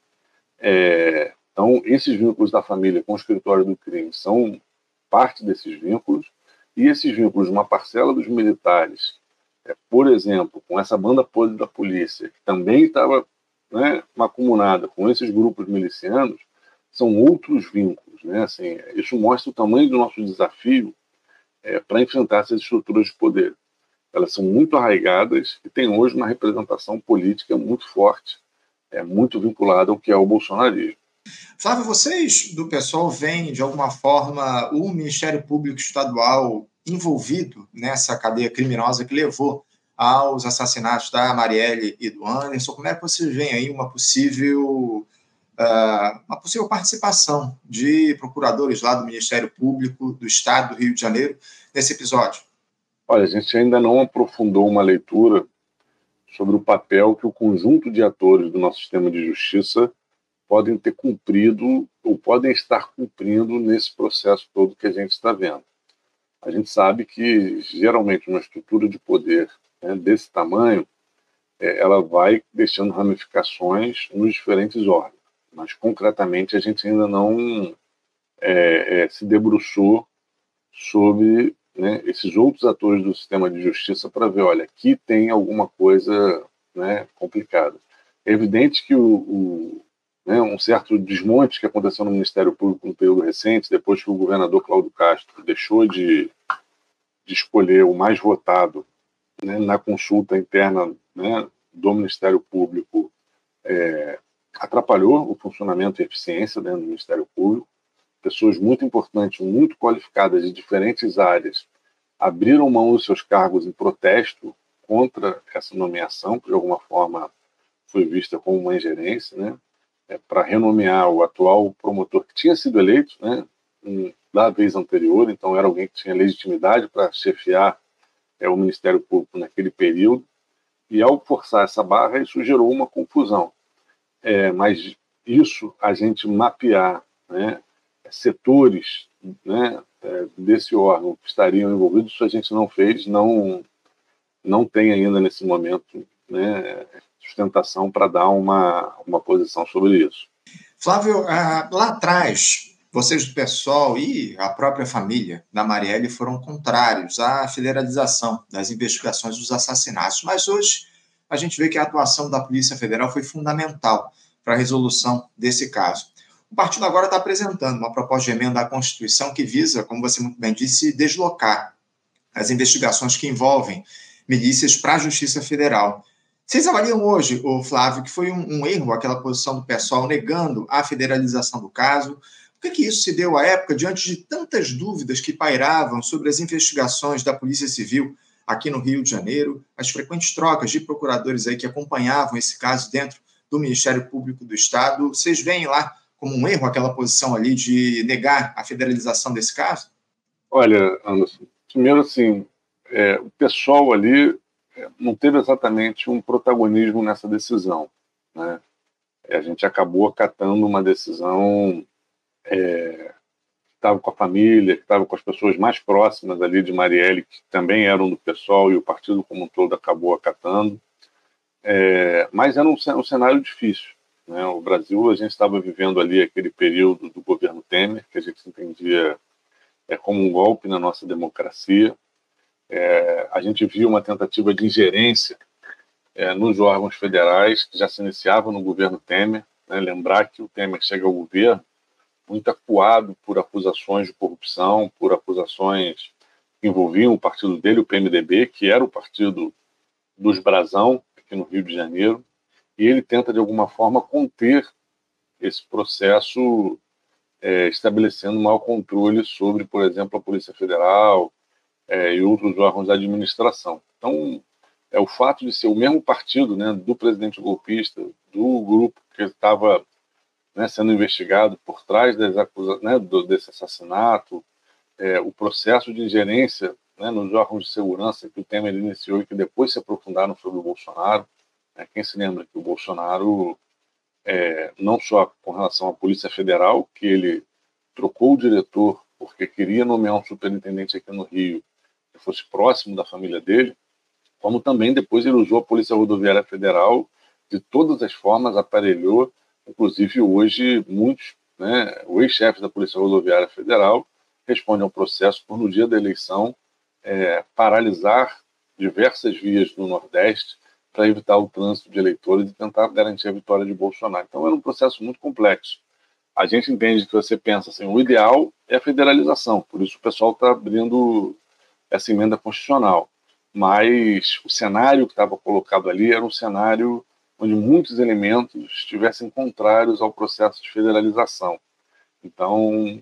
Então, esses vínculos da família com o escritório do crime são parte desses vínculos, e esses vínculos, uma parcela dos militares, por exemplo, com essa banda podre da polícia, que também estava, né, macumunada com esses grupos milicianos, são outros vínculos, né? Assim, isso mostra o tamanho do nosso desafio para enfrentar essas estruturas de poder. elas são muito arraigadas e têm hoje uma representação política muito forte, muito vinculada ao que é o bolsonarismo. Flávio, vocês do PSOL veem, de alguma forma, o Ministério Público Estadual envolvido nessa cadeia criminosa que levou aos assassinatos da Marielle e do Anderson? Como é que vocês veem aí uma possível participação de procuradores lá do Ministério Público do Estado do Rio de Janeiro nesse episódio? Olha, a gente ainda não aprofundou uma leitura sobre o papel que o conjunto de atores do nosso sistema de justiça podem ter cumprido ou podem estar cumprindo nesse processo todo que a gente está vendo. A gente sabe que, geralmente, uma estrutura de poder, né, desse tamanho, ela vai deixando ramificações nos diferentes órgãos. Mas, concretamente, a gente ainda não se debruçou sobre, né, esses outros atores do sistema de justiça para ver, olha, aqui tem alguma coisa, né, complicada. É evidente que um certo desmonte que aconteceu no Ministério Público no período recente, depois que o governador Cláudio Castro deixou de escolher o mais votado, né, na consulta interna, né, do Ministério Público, atrapalhou o funcionamento e eficiência dentro do Ministério Público. Pessoas muito importantes, muito qualificadas de diferentes áreas, abriram mão dos seus cargos em protesto contra essa nomeação, que de alguma forma foi vista como uma ingerência, né, para renomear o atual promotor que tinha sido eleito, né, da vez anterior, então era alguém que tinha legitimidade para chefiar o Ministério Público naquele período, e ao forçar essa barra, isso gerou uma confusão. Mas isso, a gente mapear, né, setores, né, desse órgão que estariam envolvidos, isso a gente não fez, não tem ainda nesse momento, né, sustentação para dar uma posição sobre isso. Flávio, lá atrás, vocês do PSOL e a própria família da Marielle foram contrários à federalização das investigações dos assassinatos, mas hoje a gente vê que a atuação da Polícia Federal foi fundamental para a resolução desse caso. O partido agora está apresentando uma proposta de emenda à Constituição que visa, como você muito bem disse, deslocar as investigações que envolvem milícias para a Justiça Federal. Vocês avaliam hoje, Flávio, que foi um erro aquela posição do PSOL negando a federalização do caso? Por que isso se deu à época, diante de tantas dúvidas que pairavam sobre as investigações da Polícia Civil aqui no Rio de Janeiro, as frequentes trocas de procuradores aí que acompanhavam esse caso dentro do Ministério Público do Estado? Vocês veem lá como um erro aquela posição ali de negar a federalização desse caso? Olha, Anderson, primeiro assim, o pessoal ali não teve exatamente um protagonismo nessa decisão, né? A gente acabou acatando uma decisão que estava com a família, que estava com as pessoas mais próximas ali de Marielle, que também eram do PSOL, e o partido como um todo acabou acatando. Mas era um cenário difícil, né? O Brasil, a gente estava vivendo ali aquele período do governo Temer, que a gente entendia como um golpe na nossa democracia. A gente viu uma tentativa de ingerência nos órgãos federais, que já se iniciava no governo Temer, né? Lembrar que o Temer chega ao governo muito acuado por acusações de corrupção, por acusações que envolviam o partido dele, o PMDB, que era o partido dos Brasão, aqui no Rio de Janeiro, e ele tenta, de alguma forma, conter esse processo, estabelecendo um maior controle sobre, por exemplo, a Polícia Federal e outros órgãos da administração. Então, o fato de ser o mesmo partido, né, do presidente golpista, do grupo que estava, né, sendo investigado por trás das né, desse assassinato, o processo de ingerência, né, nos órgãos de segurança que o Temer iniciou e que depois se aprofundaram sobre o Bolsonaro. Quem se lembra que o Bolsonaro, não só com relação à Polícia Federal, que ele trocou o diretor porque queria nomear um superintendente aqui no Rio que fosse próximo da família dele, como também depois ele usou a Polícia Rodoviária Federal de todas as formas, aparelhou, inclusive hoje muitos, né, o ex-chefe da Polícia Rodoviária Federal responde ao processo por, no dia da eleição, paralisar diversas vias do Nordeste para evitar o trânsito de eleitores e tentar garantir a vitória de Bolsonaro. Então era um processo muito complexo. A gente entende que você pensa assim, o ideal é a federalização, por isso o pessoal está abrindo essa emenda constitucional. mas o cenário que estava colocado ali era um cenário onde muitos elementos estivessem contrários ao processo de federalização. Então,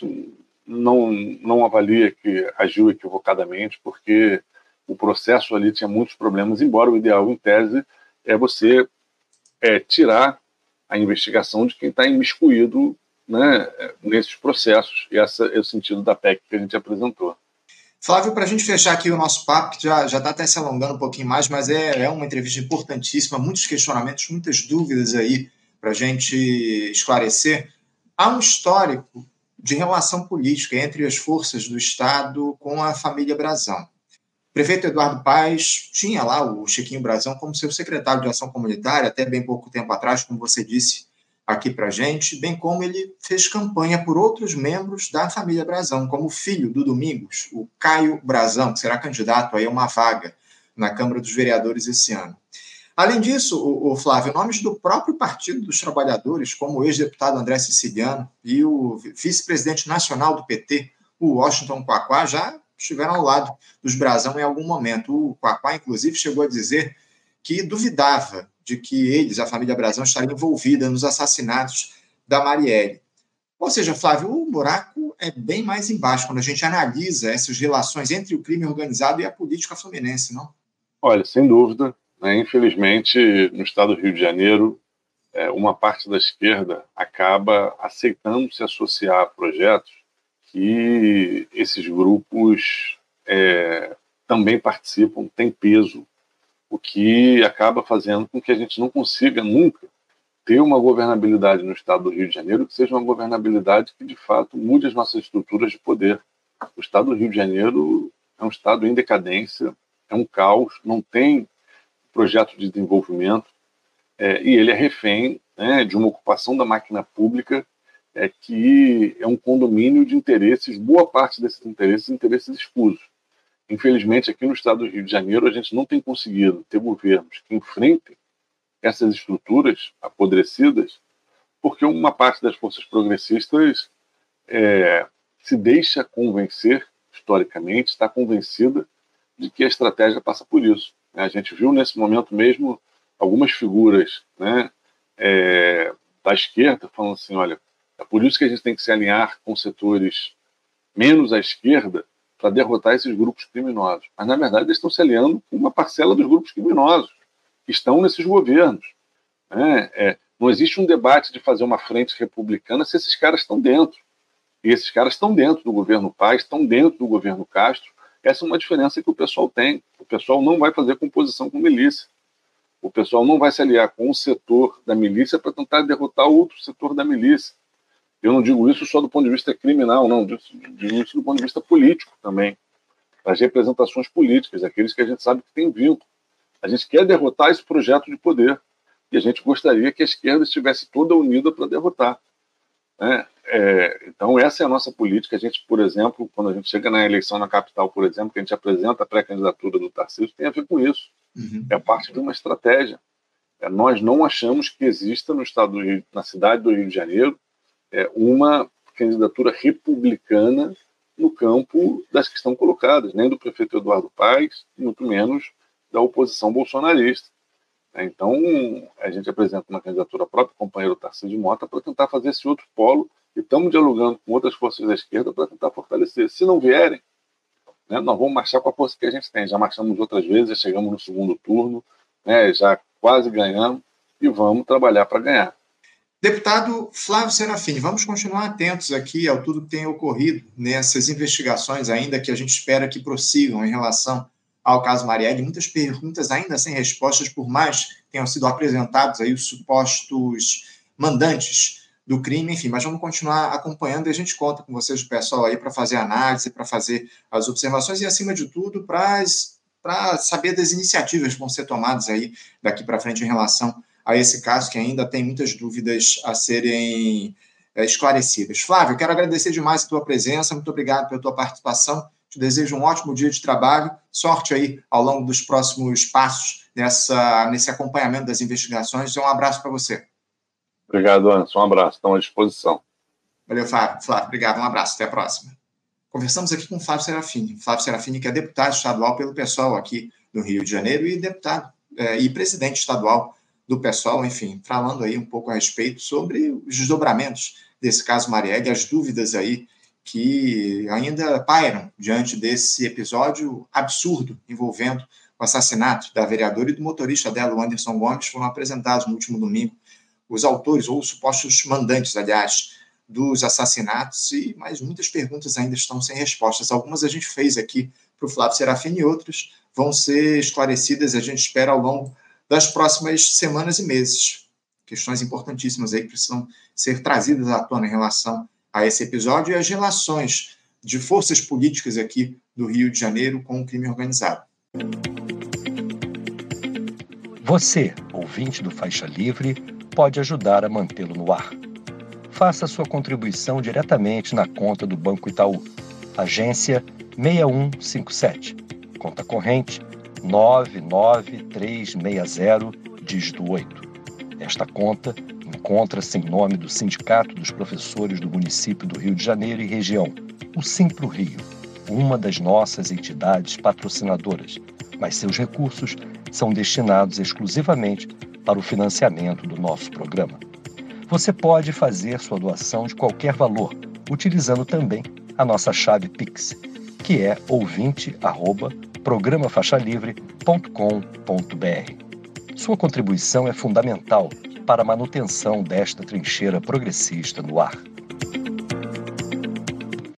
não avalia que agiu equivocadamente, porque o processo ali tinha muitos problemas, embora o ideal, em tese, é você tirar a investigação de quem está imiscuído, né, nesses processos. E esse é o sentido da PEC que a gente apresentou. Flávio, para a gente fechar aqui o nosso papo, que já está até se alongando um pouquinho mais, mas é uma entrevista importantíssima, muitos questionamentos, muitas dúvidas aí para a gente esclarecer. Há um histórico de relação política entre as forças do Estado com a família Brazão. O prefeito Eduardo Paes tinha lá o Chiquinho Brazão como seu secretário de Ação Comunitária, até bem pouco tempo atrás, como você disse aqui para a gente, bem como ele fez campanha por outros membros da família Brazão, como o filho do Domingos, o Caio Brazão, que será candidato aí a uma vaga na Câmara dos Vereadores esse ano. Além disso, o Flávio, nomes do próprio Partido dos Trabalhadores, como o ex-deputado André Siciliano e o vice-presidente nacional do PT, o Washington Quaquá, já estiveram ao lado dos Brazão em algum momento. O Quaquá, inclusive, chegou a dizer que duvidava de que eles, a família Brazão, estaria envolvida nos assassinatos da Marielle. Ou seja, Flávio, o buraco é bem mais embaixo quando a gente analisa essas relações entre o crime organizado e a política fluminense, não? Olha, sem dúvida, né, infelizmente, no estado do Rio de Janeiro, uma parte da esquerda acaba aceitando se associar a projetos que esses grupos também participam, têm peso, o que acaba fazendo com que a gente não consiga nunca ter uma governabilidade no estado do Rio de Janeiro que seja uma governabilidade que, de fato, mude as nossas estruturas de poder. O estado do Rio de Janeiro é um estado em decadência, é um caos, não tem projeto de desenvolvimento, e ele é refém, né, de uma ocupação da máquina pública que é um condomínio de interesses, boa parte desses interesses escusos. Infelizmente, aqui no estado do Rio de Janeiro, a gente não tem conseguido ter governos que enfrentem essas estruturas apodrecidas, porque uma parte das forças progressistas se deixa convencer, historicamente, está convencida de que a estratégia passa por isso. A gente viu nesse momento mesmo algumas figuras, né, da esquerda falando assim, olha, é por isso que a gente tem que se alinhar com setores menos à esquerda para derrotar esses grupos criminosos. Mas, na verdade, eles estão se aliando com uma parcela dos grupos criminosos que estão nesses governos. Né? Não existe um debate de fazer uma frente republicana se esses caras estão dentro. E esses caras estão dentro do governo Paes, estão dentro do governo Castro. Essa é uma diferença que o pessoal tem. O pessoal não vai fazer composição com milícia. O pessoal não vai se aliar com um setor da milícia para tentar derrotar outro setor da milícia. Eu não digo isso só do ponto de vista criminal, não. Digo isso do ponto de vista político também. As representações políticas, aqueles que a gente sabe que tem vínculo. A gente quer derrotar esse projeto de poder. E a gente gostaria que a esquerda estivesse toda unida para derrotar. Né? Então, essa é a nossa política. A gente, por exemplo, quando a gente chega na eleição na capital, por exemplo, que a gente apresenta a pré-candidatura do Tarcísio, tem a ver com isso. Uhum. É parte de uma estratégia. Nós não achamos que exista no estado do Rio, na cidade do Rio de Janeiro, uma candidatura republicana no campo das que estão colocadas, nem do prefeito Eduardo Paes, muito menos da oposição bolsonarista. Então, a gente apresenta uma candidatura própria, o companheiro Tarcísio Mota, para tentar fazer esse outro polo, e estamos dialogando com outras forças da esquerda para tentar fortalecer. Se não vierem, né, nós vamos marchar com a força que a gente tem. Já marchamos outras vezes, já chegamos no segundo turno, né, já quase ganhamos, e vamos trabalhar para ganhar. Deputado Flávio Serafini, vamos continuar atentos aqui ao tudo que tem ocorrido nessas investigações ainda que a gente espera que prossigam em relação ao caso Marielle. Muitas perguntas ainda sem respostas, por mais que tenham sido apresentados aí os supostos mandantes do crime, enfim, mas vamos continuar acompanhando e a gente conta com vocês, o pessoal aí, para fazer análise, para fazer as observações e, acima de tudo, para saber das iniciativas que vão ser tomadas aí daqui para frente em relação a esse caso, que ainda tem muitas dúvidas a serem esclarecidas. Flávio, quero agradecer demais a tua presença, muito obrigado pela tua participação, te desejo um ótimo dia de trabalho, sorte aí ao longo dos próximos passos nesse acompanhamento das investigações, e um abraço para você. Obrigado, Anderson, um abraço, estamos à disposição. Valeu, Flávio, obrigado, um abraço, até a próxima. Conversamos aqui com o Flávio Serafini, que é deputado estadual pelo PSOL aqui do Rio de Janeiro e deputado e presidente estadual do PSOL, enfim, falando aí um pouco a respeito sobre os desdobramentos desse caso Marielle, as dúvidas aí que ainda pairam diante desse episódio absurdo envolvendo o assassinato da vereadora e do motorista dela, o Anderson Gomes. Foram apresentados no último domingo os autores, ou os supostos mandantes, aliás, dos assassinatos, mas muitas perguntas ainda estão sem respostas. Algumas a gente fez aqui para o Flávio Serafini e outras vão ser esclarecidas, a gente espera, ao longo das próximas semanas e meses. Questões importantíssimas aí que precisam ser trazidas à tona em relação a esse episódio e as relações de forças políticas aqui do Rio de Janeiro com o crime organizado. Você, ouvinte do Faixa Livre, pode ajudar a mantê-lo no ar. Faça sua contribuição diretamente na conta do Banco Itaú, agência 6157, conta corrente 99360, dígito 8. Esta conta encontra-se em nome do Sindicato dos Professores do Município do Rio de Janeiro e região, o Simpro Rio, uma das nossas entidades patrocinadoras, mas seus recursos são destinados exclusivamente para o financiamento do nosso programa. Você pode fazer sua doação de qualquer valor, utilizando também a nossa chave Pix, que é ouvinte@programafaixalivre.com.br. Sua contribuição é fundamental para a manutenção desta trincheira progressista no ar.